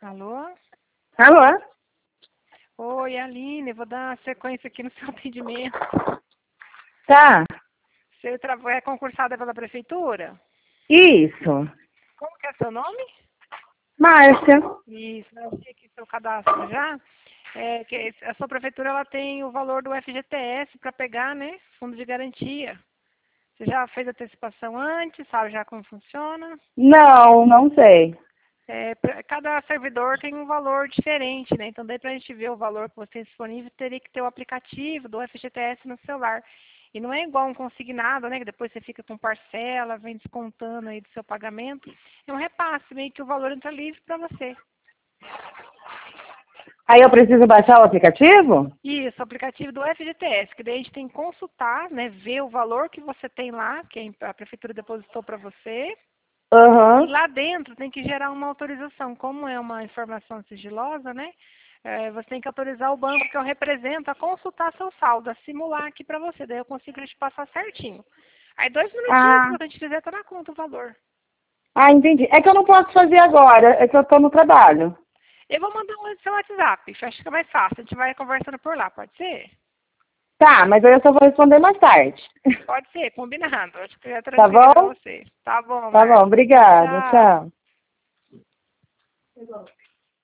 Alô? Alô? Oi, Aline, vou dar sequência aqui no seu atendimento. Tá. Você é concursada pela prefeitura? Isso. Como que é seu nome? Márcia. Isso, eu achei aqui seu cadastro já. Que a sua prefeitura ela tem o valor do FGTS para pegar, né? Fundo de garantia. Você já fez antecipação antes, sabe já como funciona? Não sei. Cada servidor tem um valor diferente, né? Então, daí para a gente ver o valor que você tem disponível, teria que ter o aplicativo do FGTS no celular. E não é igual um consignado, né? Que depois você fica com parcela, vem descontando aí do seu pagamento. É um repasse, meio que o valor entra livre para você. Aí eu preciso baixar o aplicativo? Isso, o aplicativo do FGTS, que daí a gente tem que consultar, né? Ver o valor que você tem lá, que a prefeitura depositou para você. E Aham. lá dentro tem que gerar uma autorização. Como é uma informação sigilosa, né? Você tem que autorizar o banco que eu represento a consultar seu saldo, a simular aqui para você. Daí eu consigo te passar certinho. Aí 2 minutinhos, Ah, quando a gente fizer, tá na conta o valor. entendi. É que eu não posso fazer agora, é que eu tô no trabalho. Eu vou mandar um no seu WhatsApp, acho que fica mais fácil. A gente vai conversando por lá, pode ser? Tá, mas aí eu só vou responder mais tarde. Pode ser, combinado. Acho que eu ia Tá transferir para bom? você. Tá bom, Tá bom, Márcia. obrigada. Tchau. Tchau.